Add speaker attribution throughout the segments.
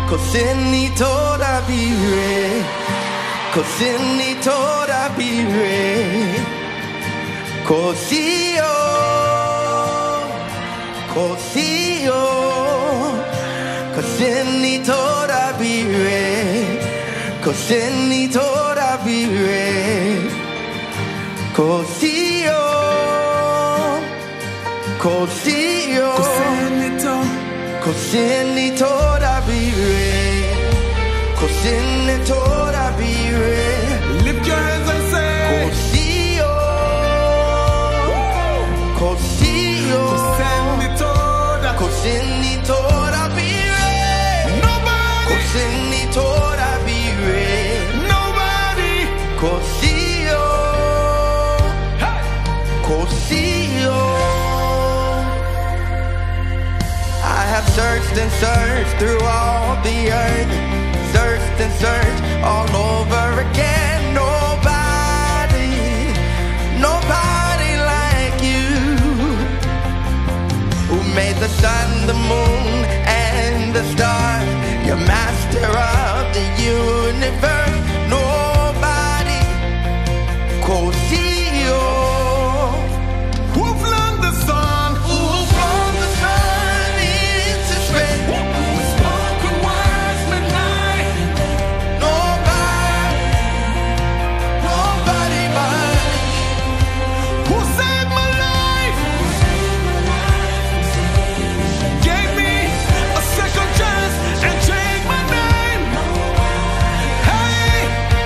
Speaker 1: così ni toda vivere, così ni toda vivere, così così ni toda vivere, così ni toda vivere, così così ni toda vivere, così ni toda vivere.
Speaker 2: Lift your hands and say,
Speaker 1: così così ni toda vivere,
Speaker 2: nobody,
Speaker 1: così ni toda vivere,
Speaker 2: nobody,
Speaker 1: così così I have searched and searched through all the earth, searched and searched all over again. Nobody like you, who made the sun, the moon, and the stars. You're master of the universe. Nobody, così
Speaker 2: who flung the sun,
Speaker 1: who flung the sun into space.
Speaker 2: who spoke with words midnight,
Speaker 1: Nobody but
Speaker 2: who saved my life, gave me a second chance and changed my name. Hey,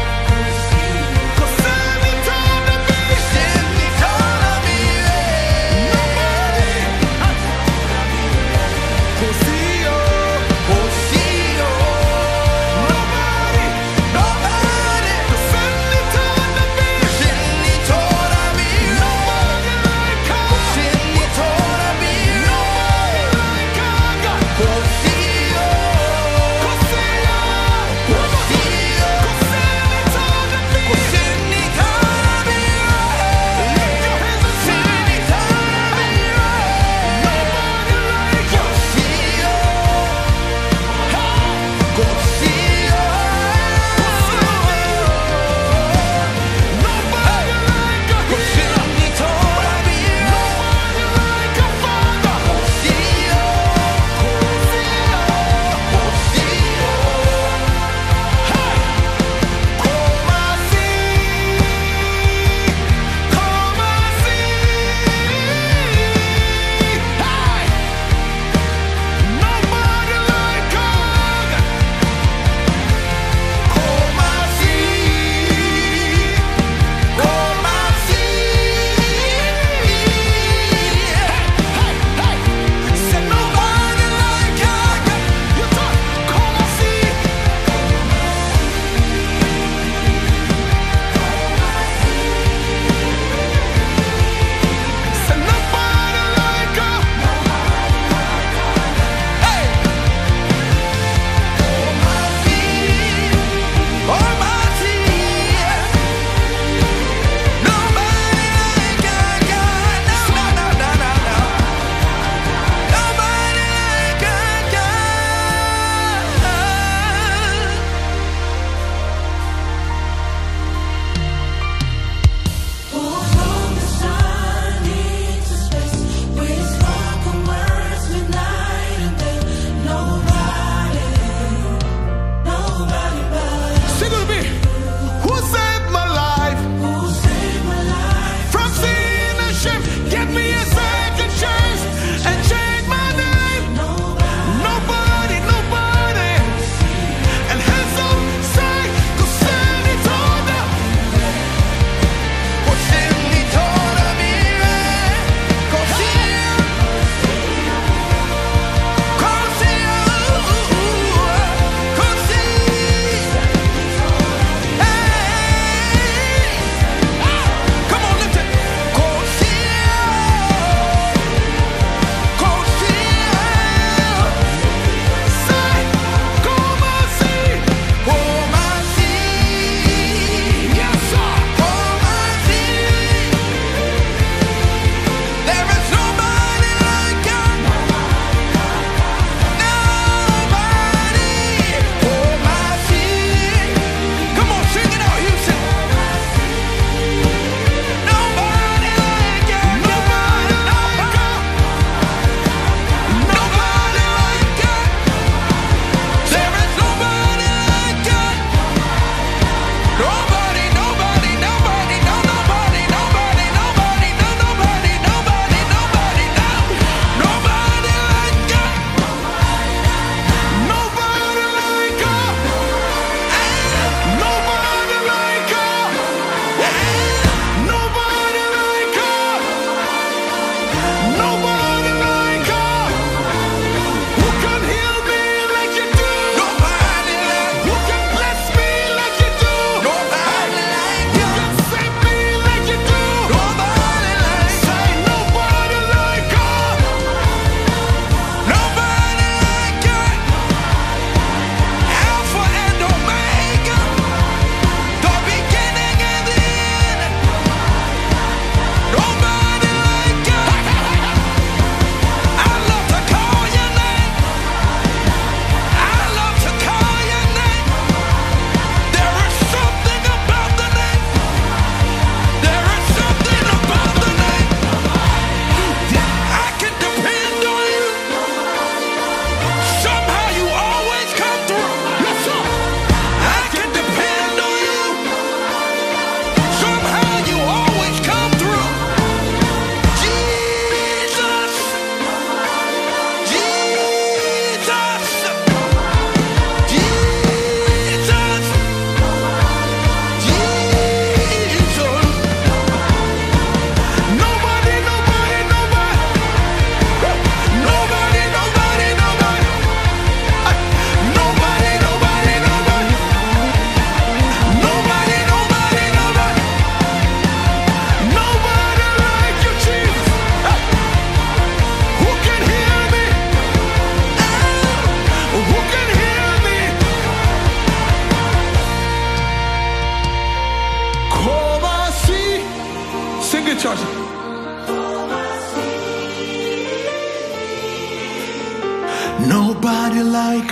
Speaker 2: Nobody like.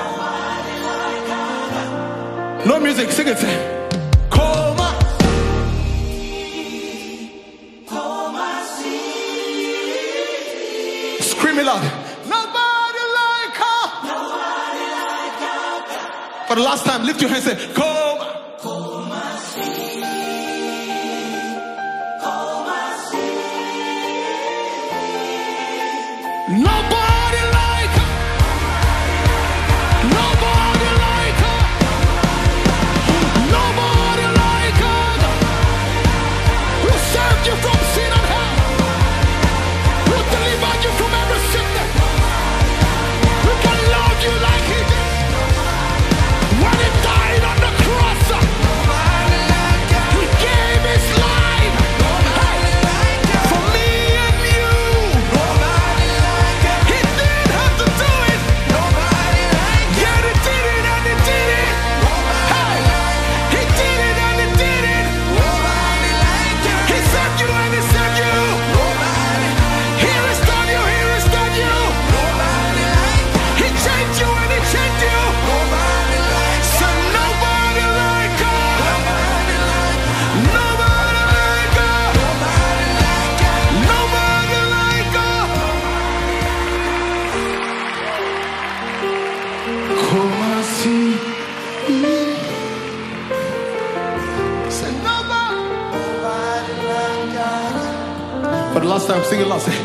Speaker 2: No music, sing it. Coma. Scream it loud. Nobody like her. For the last time, lift your hands and say, Coma. Nobody like her. Nobody like her. Nobody like her. Who saved you from sin and hell? Who delivered you from every sickness? Who can love you like he did? When he died on the cross, he gave his life. For me and you. He didn't have to do it. Yet he did it and he did it. Hey, he did it and he did it. He saved you and he saved you. He restored you, he restored you. He changed you and he changed you. So nobody like God. Nobody like God. Nobody like God. Come and see. Say nobody. For the last time, sing it loud. Say,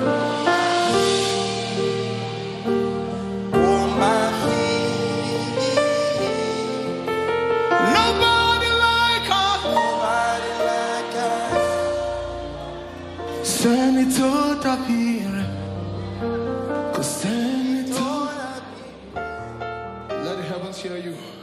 Speaker 2: nobody like us. Send it to the people. Cause send it to the. Let the heavens hear you.